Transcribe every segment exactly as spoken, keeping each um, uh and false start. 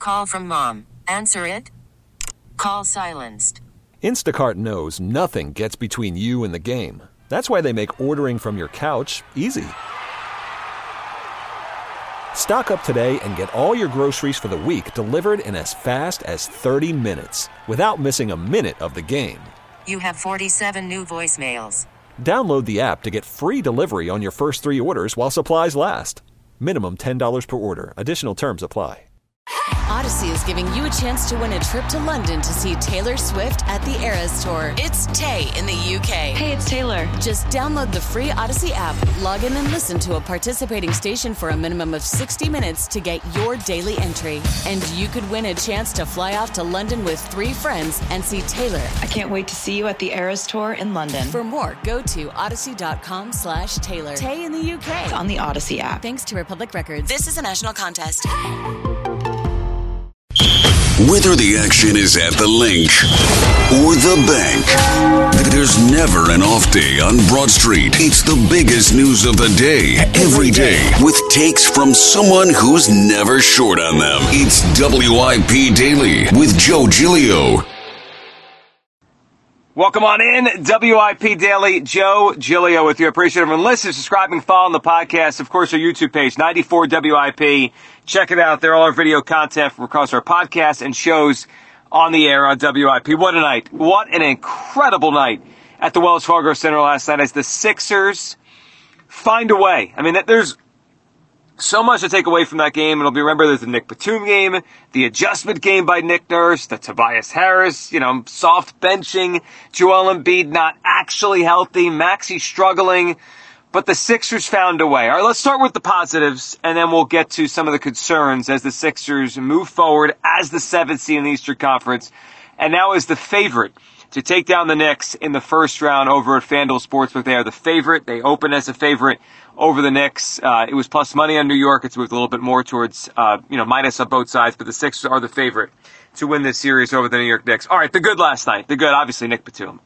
Call from mom. Answer it. Call silenced. Instacart knows nothing gets between you and the game. That's why they make ordering from your couch easy. Stock up today and get all your groceries for the week delivered in as fast as thirty minutes without missing a minute of the game. You have forty-seven new voicemails. Download the app to get free delivery on your first three orders while supplies last. Minimum ten dollars per order. Additional terms apply. Odyssey is giving you a chance to win a trip to London to see Taylor Swift at the Eras Tour. It's Tay in the U K. Hey, it's Taylor. Just download the free Odyssey app, log in and listen to a participating station for a minimum of sixty minutes to get your daily entry. And you could win a chance to fly off to London with three friends and see Taylor. I can't wait to see you at the Eras Tour in London. For more, go to odyssey.com slash Taylor. Tay in the U K. It's on the Odyssey app. Thanks to Republic Records. This is a national contest. Whether the action is at the link or the bank, there's never an off day on Broad Street. It's the biggest news of the day, every day, with takes from someone who's never short on them. It's W I P Daily with Joe Giglio. Welcome on in, W I P Daily, Joe Giglio with you. Appreciate everyone listening, subscribing, following the podcast. Of course, our YouTube page, ninety-four W I P. Check it out. There, all our video content from across our podcasts and shows on the air on W I P. What a night. What an incredible night at the Wells Fargo Center last night as the Sixers find a way. I mean, there's so much to take away from that game. It'll be remembered there's the Nick Batum game, the adjustment game by Nick Nurse, the Tobias Harris, you know, soft benching, Joel Embiid not actually healthy, Maxey struggling, but the Sixers found a way. All right, let's start with the positives, and then we'll get to some of the concerns as the Sixers move forward as the seventh seed in the Eastern Conference, and now is the favorite to take down the Knicks in the first round over at FanDuel Sportsbook. They are the favorite. They open as a favorite over the Knicks. Uh, it was plus money on New York. It's moved a little bit more towards, uh, you know, minus on both sides, but the Sixers are the favorite to win this series over the New York Knicks. All right, the good last night. The good, obviously, Nick Batum.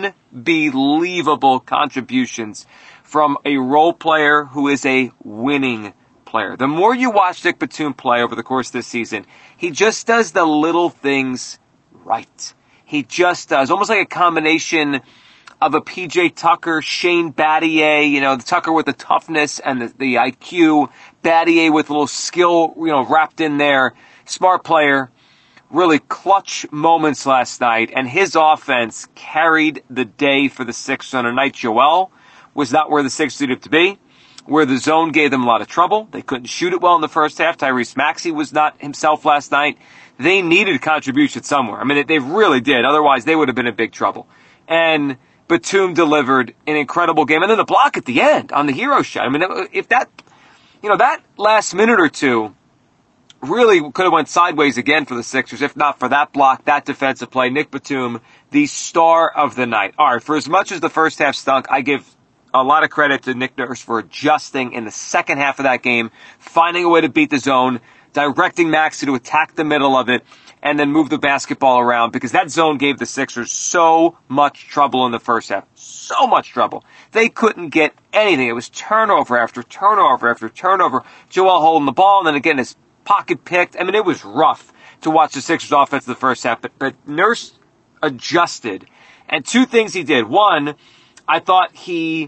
Unbelievable contributions from a role player who is a winning player. The more you watch Nick Batum play over the course of this season, he just does the little things right. He just does. Almost like a combination of a P J Tucker, Shane Battier, you know, the Tucker with the toughness and the, the I Q, Battier with a little skill, you know, wrapped in there. Smart player. Really clutch moments last night, and his offense carried the day for the Sixers on a night. Joel was not where the Sixers needed to be, where the zone gave them a lot of trouble. They couldn't shoot it well in the first half. Tyrese Maxey was not himself last night. They needed contribution somewhere. I mean, they really did. Otherwise, they would have been in big trouble. And Batum delivered an incredible game. And then the block at the end on the hero shot. I mean, if that, you know, that last minute or two really could have went sideways again for the Sixers, if not for that block, that defensive play. Nick Batum, the star of the night. All right, for as much as the first half stunk, I give a lot of credit to Nick Nurse for adjusting in the second half of that game, finding a way to beat the zone, directing Maxey to attack the middle of it, and then move the basketball around, because that zone gave the Sixers so much trouble in the first half. So much trouble. They couldn't get anything. It was turnover after turnover after turnover. Joel holding the ball, and then again his pocket picked. I mean, it was rough to watch the Sixers offense in the first half, but, but Nurse adjusted. And two things he did. One, I thought he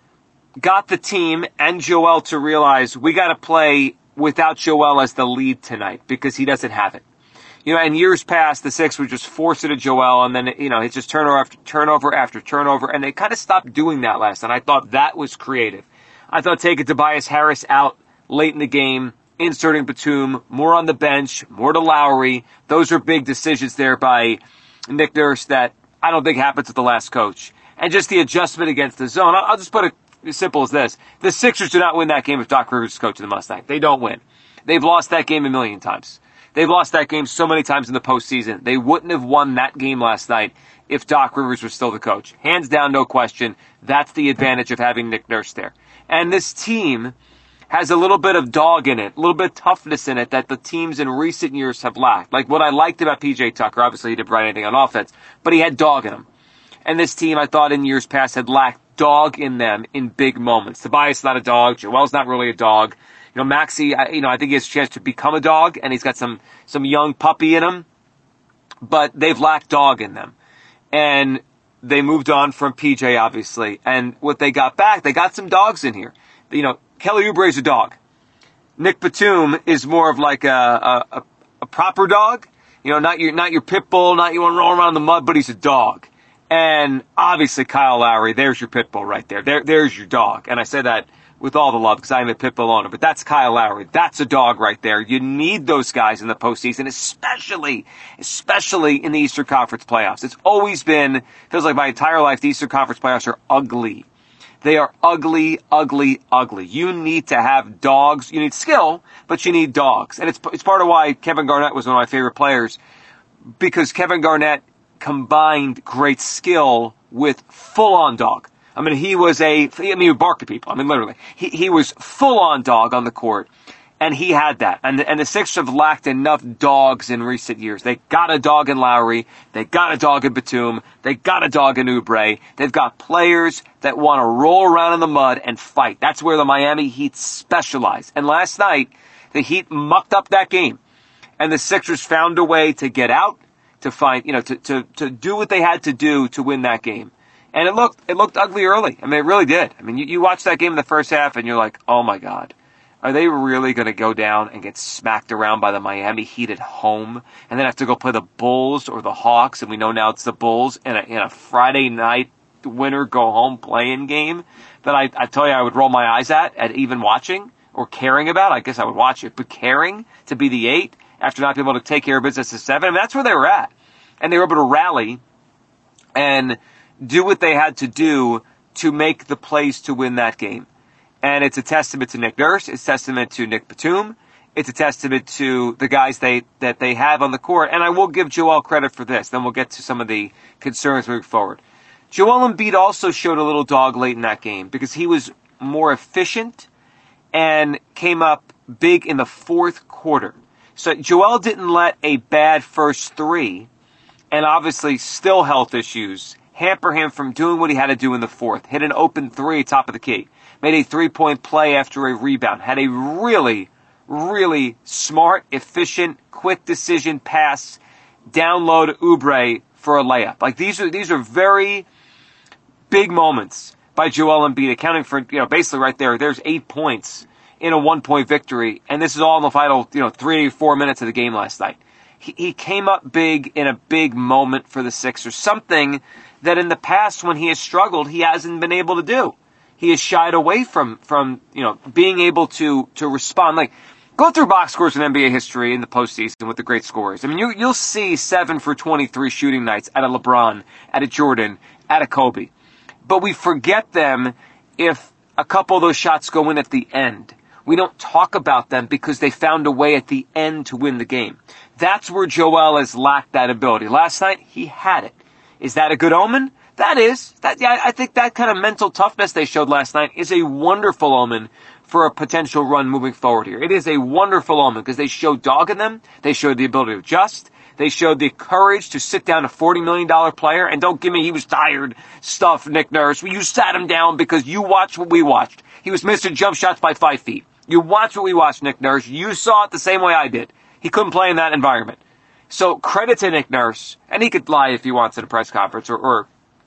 got the team and Joel to realize we got to play without Joel as the lead tonight, because he doesn't have it. You know, in years past, the Sixers would just force it to Joel, and then, you know, it's just turnover after turnover after turnover, and they kind of stopped doing that last night. I thought that was creative. I thought taking Tobias Harris out late in the game, inserting Batum, more on the bench, more to Lowry, those are big decisions there by Nick Nurse that I don't think happens with the last coach. And just the adjustment against the zone. I'll just put it as simple as this. The Sixers do not win that game if Doc Rivers is coaching the Mustangs. They don't win. They've lost that game a million times. They've lost that game so many times in the postseason. They wouldn't have won that game last night if Doc Rivers was still the coach. Hands down, no question. That's the advantage of having Nick Nurse there. And this team has a little bit of dog in it, a little bit of toughness in it that the teams in recent years have lacked. Like what I liked about P J Tucker, obviously he didn't write anything on offense, but he had dog in him. And this team, I thought in years past, had lacked dog in them in big moments. Tobias is not a dog. Joel's not really a dog. You know, Maxie, I, you know, I think he has a chance to become a dog, and he's got some, some young puppy in him, but they've lacked dog in them. And they moved on from P J, obviously. And what they got back, they got some dogs in here. You know, Kelly Oubre's a dog. Nick Batum is more of like a, a, a proper dog. You know, not your, not your pit bull, not you want to roll around in the mud, but he's a dog. And obviously Kyle Lowry, there's your pit bull right there. There, there's your dog. And I say that with all the love because I'm a pit bull owner, but that's Kyle Lowry. That's a dog right there. You need those guys in the postseason, especially, especially in the Eastern Conference playoffs. It's always been, feels like my entire life, the Eastern Conference playoffs are ugly. They are ugly, ugly, ugly. You need to have dogs. You need skill, but you need dogs. And it's, it's part of why Kevin Garnett was one of my favorite players, because Kevin Garnett combined great skill with full-on dog. I mean, he was a, I mean, he would bark at people. I mean, literally. He, he was full-on dog on the court, and he had that. And the, and the Sixers have lacked enough dogs in recent years. They got a dog in Lowry. They got a dog in Batum. They got a dog in Oubre. They've got players that want to roll around in the mud and fight. That's where the Miami Heat specialize. And last night, the Heat mucked up that game, and the Sixers found a way to get out, to find, you know, to, to, to do what they had to do to win that game. And it looked, it looked ugly early. I mean, it really did. I mean, you, you watch that game in the first half and you're like, oh my God, are they really going to go down and get smacked around by the Miami Heat at home and then have to go play the Bulls or the Hawks? And we know now it's the Bulls in a, in a Friday night winner go home playing game that I, I tell you, I would roll my eyes at, at even watching or caring about. I guess I would watch it, but caring to be the eight after not being able to take care of business at seven. I mean, that's where they were at. And they were able to rally and do what they had to do to make the plays to win that game. And it's a testament to Nick Nurse. It's a testament to Nick Batum. It's a testament to the guys they that they have on the court. And I will give Joel credit for this. Then we'll get to some of the concerns moving forward. Joel Embiid also showed a little dog late in that game because he was more efficient and came up big in the fourth quarter. So Joel didn't let a bad first three, and obviously still health issues, hamper him from doing what he had to do in the fourth. Hit an open three, top of the key. Made a three-point play after a rebound. Had a really, really smart, efficient, quick decision pass down low to Oubre for a layup. Like these are these are very big moments by Joel Embiid, accounting for, you know, basically right there, there's eight points in a one-point victory, and this is all in the final, you know, three, four minutes of the game last night. He, he came up big in a big moment for the Sixers, something that in the past when he has struggled, he hasn't been able to do. He has shied away from, from you know, being able to to respond. Like, go through box scores in N B A history in the postseason with the great scorers. I mean, you, you'll see seven for twenty-three shooting nights at a LeBron, at a Jordan, at a Kobe. But we forget them if a couple of those shots go in at the end. We don't talk about them because they found a way at the end to win the game. That's where Joel has lacked that ability. Last night, he had it. Is that a good omen? That is. That, yeah, I think that kind of mental toughness they showed last night is a wonderful omen for a potential run moving forward here. It is a wonderful omen because they showed dog in them. They showed the ability to adjust. They showed the courage to sit down a forty million dollars player. And don't give me he was tired stuff, Nick Nurse. You sat him down because you watched what we watched. He was missing jump shots by five feet. You watched what we watched, Nick Nurse. You saw it the same way I did. He couldn't play in that environment. So credit to Nick Nurse. And he could lie if he wants at a press conference or, or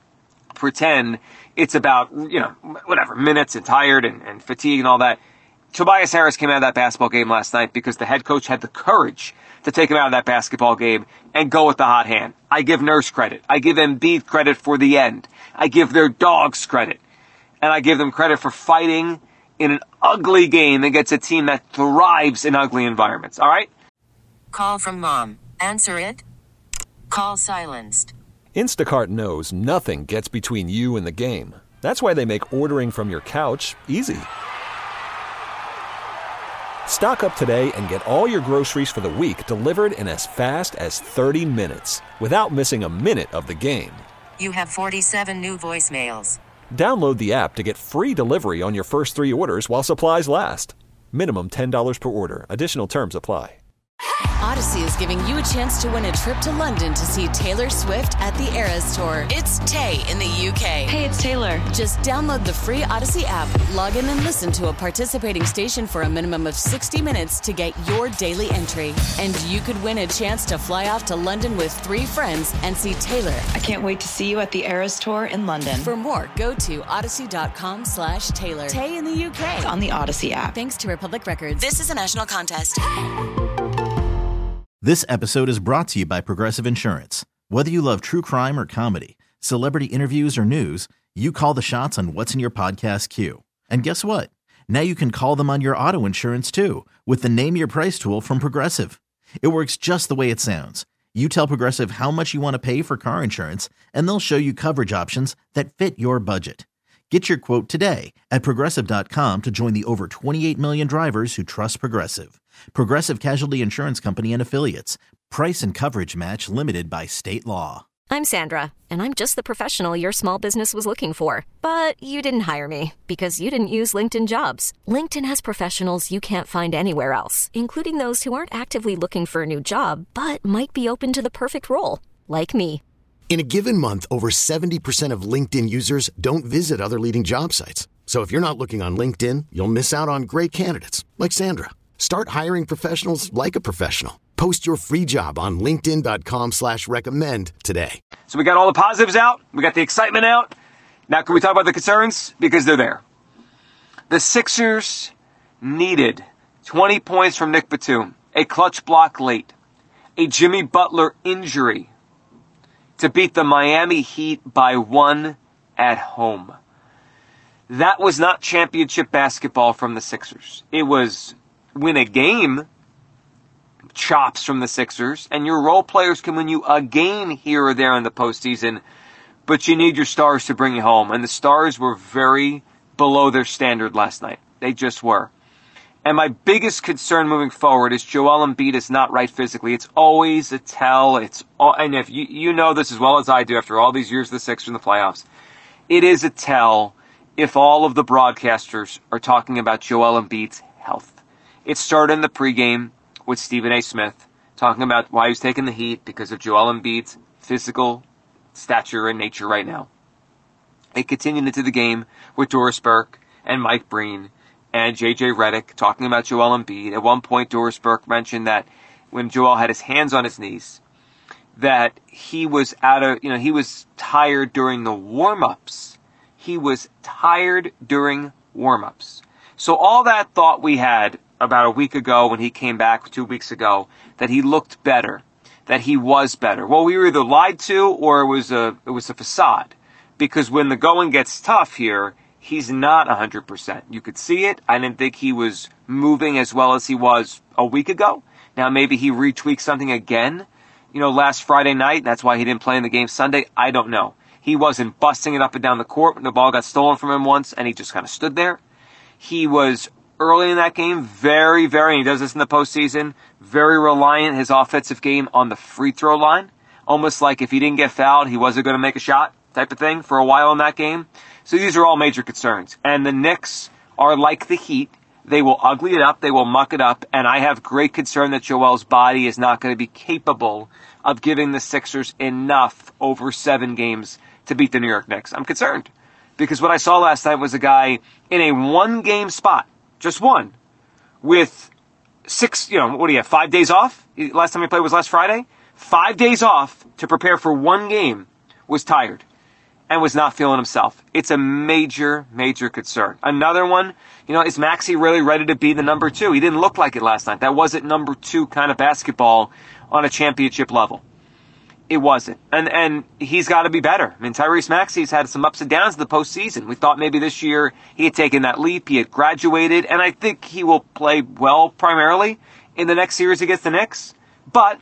pretend it's about, you know, whatever, minutes and tired and, and fatigue and all that. Tobias Harris came out of that basketball game last night because the head coach had the courage to take him out of that basketball game and go with the hot hand. I give Nurse credit. I give Embiid credit for the end. I give their dogs credit. And I give them credit for fighting in an ugly game against a team that thrives in ugly environments. All right? Call from mom. Answer it. Call silenced. Instacart knows nothing gets between you and the game. That's why they make ordering from your couch easy. Stock up today and get all your groceries for the week delivered in as fast as thirty minutes without missing a minute of the game. You have forty-seven new voicemails. Download the app to get free delivery on your first three orders while supplies last. Minimum ten dollars per order. Additional terms apply. Odyssey is giving you a chance to win a trip to London to see Taylor Swift at the Eras Tour. It's Tay in the U K. Hey, it's Taylor. Just download the free Odyssey app, log in and listen to a participating station for a minimum of sixty minutes to get your daily entry. And you could win a chance to fly off to London with three friends and see Taylor. I can't wait to see you at the Eras Tour in London. For more, go to odyssey.com slash Taylor. Tay in the U K. It's on the Odyssey app. Thanks to Republic Records. This is a national contest. This episode is brought to you by Progressive Insurance. Whether you love true crime or comedy, celebrity interviews or news, you call the shots on what's in your podcast queue. And guess what? Now you can call them on your auto insurance too with the Name Your Price tool from Progressive. It works just the way it sounds. You tell Progressive how much you want to pay for car insurance, and they'll show you coverage options that fit your budget. Get your quote today at Progressive dot com to join the over twenty-eight million drivers who trust Progressive. Progressive Casualty Insurance Company and Affiliates. Price and coverage match limited by state law. I'm Sandra, and I'm just the professional your small business was looking for. But you didn't hire me because you didn't use LinkedIn Jobs. LinkedIn has professionals you can't find anywhere else, including those who aren't actively looking for a new job, but might be open to the perfect role, like me. In a given month, over seventy percent of LinkedIn users don't visit other leading job sites. So if you're not looking on LinkedIn, you'll miss out on great candidates like Sandra. Start hiring professionals like a professional. Post your free job on linkedin.com slash recommend today. So we got all the positives out. We got the excitement out. Now can we talk about the concerns? Because they're there. The Sixers needed twenty points from Nick Batum, a clutch block late, a Jimmy Butler injury to beat the Miami Heat by one at home. That was not championship basketball from the Sixers. It was win a game chops from the Sixers, and your role players can win you a game here or there in the postseason, but you need your stars to bring you home. And the stars were very below their standard last night. They just were. And my biggest concern moving forward is Joel Embiid is not right physically. It's always a tell. It's all, and if you, you know this as well as I do after all these years of the Sixers in the playoffs, it is a tell if all of the broadcasters are talking about Joel Embiid's health. It started in the pregame with Stephen A. Smith talking about why he's taking the heat because of Joel Embiid's physical stature and nature right now. It continued into the game with Doris Burke and Mike Breen and J J Redick talking about Joel Embiid. At one point, Doris Burke mentioned that when Joel had his hands on his knees, that he was out of, you know, he was tired during the warm-ups. He was tired during warm-ups. So all that thought we had about a week ago when he came back, two weeks ago, that he looked better, that he was better. Well, we were either lied to or it was a it was a facade. Because when the going gets tough here, he's not one hundred percent. You could see it. I didn't think he was moving as well as he was a week ago. Now maybe he retweaked something again, you know, last Friday night. And that's why he didn't play in the game Sunday. I don't know. He wasn't busting it up and down the court when the ball got stolen from him once and he just kind of stood there. He was early in that game, very, very, he does this in the postseason, very reliant, his offensive game, on the free throw line. Almost like if he didn't get fouled, he wasn't going to make a shot type of thing for a while in that game. So these are all major concerns. And the Knicks are like the Heat. They will ugly it up. They will muck it up. And I have great concern that Joel's body is not going to be capable of giving the Sixers enough over seven games to beat the New York Knicks. I'm concerned. Because what I saw last night was a guy in a one-game spot, just one, with six, you know, what do you have, five days off? Last time he played was last Friday. Five days off to prepare for one game, was tired and was not feeling himself. It's a major, major concern. Another one, you know, is Maxey really ready to be the number two? He didn't look like it last night. That wasn't number two kind of basketball on a championship level. It wasn't. And and he's got to be better. I mean, Tyrese Maxey's had some ups and downs in the postseason. We thought maybe this year he had taken that leap. He had graduated. And I think he will play well primarily in the next series against the Knicks. But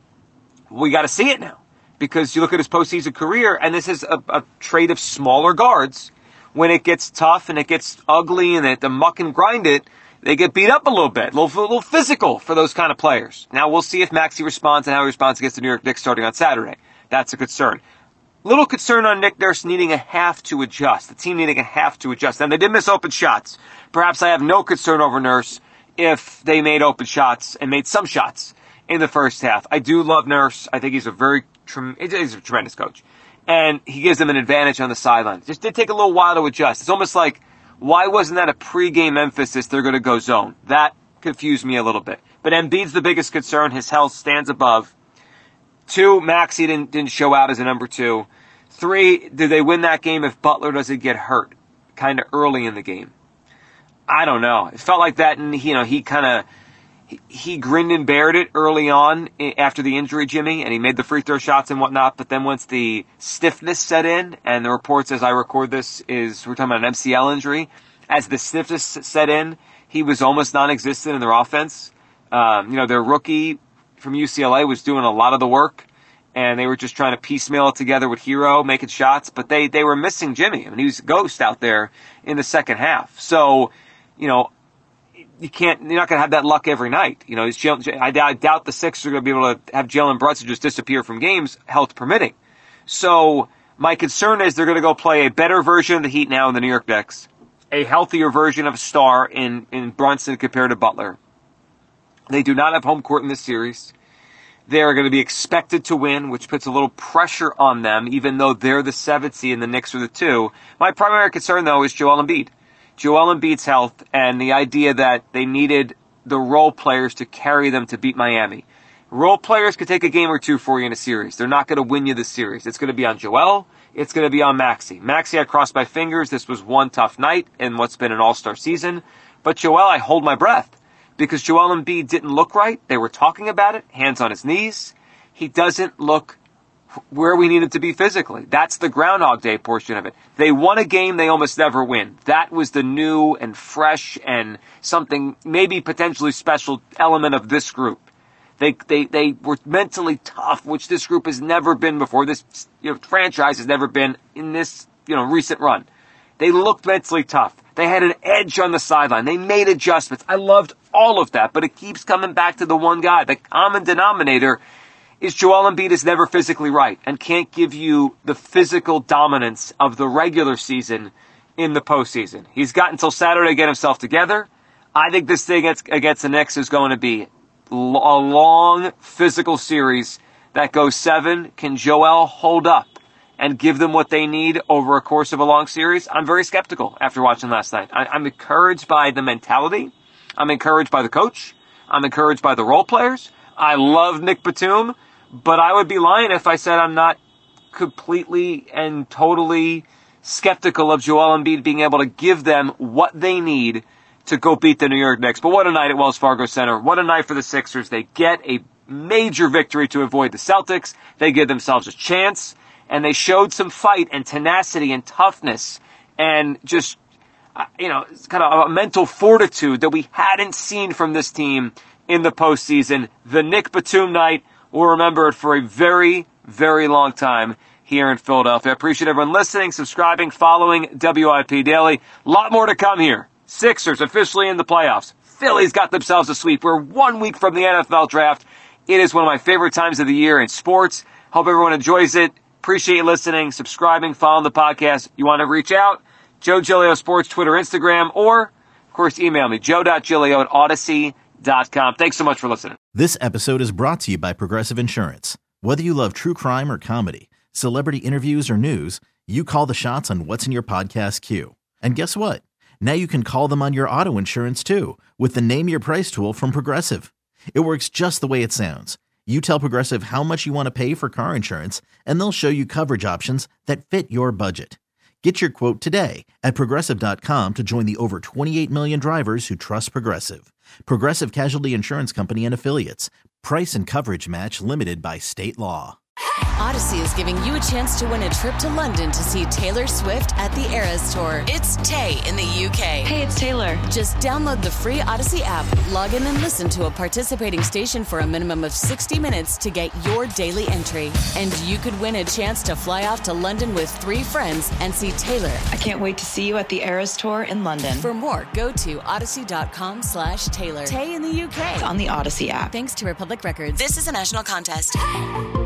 we got to see it now. Because you look at his postseason career, and this is a, a trade of smaller guards. When it gets tough and it gets ugly and they have to muck and grind it, they get beat up a little bit, a little, a little physical for those kind of players. Now we'll see if Maxey responds and how he responds against the New York Knicks starting on Saturday. That's a concern. Little concern on Nick Nurse needing a half to adjust. The team needing a half to adjust. And they did miss open shots. Perhaps I have no concern over Nurse if they made open shots and made some shots. in the first half. I do love Nurse. I think he's a very he's a tremendous coach. And he gives them an advantage on the sideline. Just did take a little while to adjust. It's almost like, why wasn't that a pregame emphasis? They're going to go zone. That confused me a little bit. But Embiid's the biggest concern. His health stands above. Two, Maxey didn't, didn't show out as a number two. Three, do they win that game if Butler doesn't get hurt kind of early in the game? I don't know. It felt like that, and you know, he kind of he, he grinned and bared it early on after the injury, Jimmy, and he made the free throw shots and whatnot. But then once the stiffness set in, and the reports as I record this is we're talking about an M C L injury, as the stiffness set in, he was almost non-existent in their offense. Um, you know, their rookie from U C L A was doing a lot of the work, and they were just trying to piecemeal it together with Hero making shots, but they, they were missing Jimmy. I mean, he was a ghost out there in the second half. So, you know, you can't, you're not going to have that luck every night. You know, I doubt the Sixers are going to be able to have Jalen Brunson just disappear from games, health permitting. So my concern is they're going to go play a better version of the Heat now in the New York Knicks, a healthier version of a star in, in Brunson compared to Butler. They do not have home court in this series. They are going to be expected to win, which puts a little pressure on them, even though they're the seventh seed and the Knicks are the two. My primary concern, though, is Joel Embiid. Joel Embiid's health and the idea that they needed the role players to carry them to beat Miami. Role players could take a game or two for you in a series. They're not going to win you the series. It's going to be on Joel. It's going to be on Maxey. Maxey, I crossed my fingers. This was one tough night in what's been an all-star season. But Joel, I hold my breath. Because Joel Embiid didn't look right. They were talking about it. Hands on his knees. He doesn't look where we need him to be physically. That's the Groundhog Day portion of it. They won a game they almost never win. That was the new and fresh and something maybe potentially special element of this group. They they they were mentally tough, which this group has never been before. This you know, franchise has never been in this you know recent run. They looked mentally tough. They had an edge on the sideline. They made adjustments. I loved all of that, but it keeps coming back to the one guy. The common denominator is Joel Embiid is never physically right and can't give you the physical dominance of the regular season in the postseason. He's got until Saturday to get himself together. I think this thing against, against the Knicks is going to be a long physical series that goes seven. Can Joel hold up and give them what they need over a course of a long series? I'm very skeptical after watching last night. I, I'm encouraged by the mentality. I'm encouraged by the coach. I'm encouraged by the role players. I love Nick Batum, but I would be lying if I said I'm not completely and totally skeptical of Joel Embiid being able to give them what they need to go beat the New York Knicks. But what a night at Wells Fargo Center. What a night for the Sixers. They get a major victory to avoid the Celtics. They give themselves a chance. And they showed some fight and tenacity and toughness and just, you know, kind of a mental fortitude that we hadn't seen from this team in the postseason. The Nick Batum night, we'll remember it for a very, very long time here in Philadelphia. I appreciate everyone listening, subscribing, following W I P Daily. A lot more to come here. Sixers officially in the playoffs. Philly's got themselves a sweep. We're one week from the N F L draft. It is one of my favorite times of the year in sports. Hope everyone enjoys it. Appreciate you listening, subscribing, following the podcast. You want to reach out? Joe Giglio Sports, Twitter, Instagram, or, of course, email me, joe dot giglio at odyssey dot com. Thanks so much for listening. This episode is brought to you by Progressive Insurance. Whether you love true crime or comedy, celebrity interviews or news, you call the shots on what's in your podcast queue. And guess what? Now you can call them on your auto insurance, too, with the Name Your Price tool from Progressive. It works just the way it sounds. You tell Progressive how much you want to pay for car insurance, and they'll show you coverage options that fit your budget. Get your quote today at Progressive dot com to join the over twenty-eight million drivers who trust Progressive. Progressive Casualty Insurance Company and Affiliates. Price and coverage match limited by state law. Odyssey is giving you a chance to win a trip to London to see Taylor Swift at the Eras Tour. It's Tay in the U K. Hey, it's Taylor. Just download the free Odyssey app, log in and listen to a participating station for a minimum of sixty minutes to get your daily entry. And you could win a chance to fly off to London with three friends and see Taylor. I can't wait to see you at the Eras Tour in London. For more, go to odyssey dot com slash Taylor. Tay in the U K. It's on the Odyssey app. Thanks to Republic Records. This is a national contest.